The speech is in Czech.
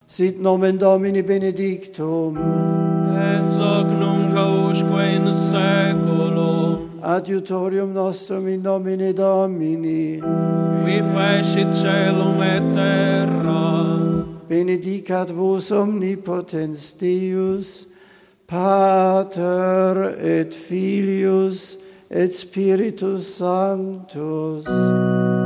Sit nomen Domini benedictum. Et hoc nunc usque in saeculum. Adiutorium nostrum in nomine Domini. Qui fecit caelum et terra. Benedicat vos omnipotens Deus, Pater et Filius et Spiritus Sanctus.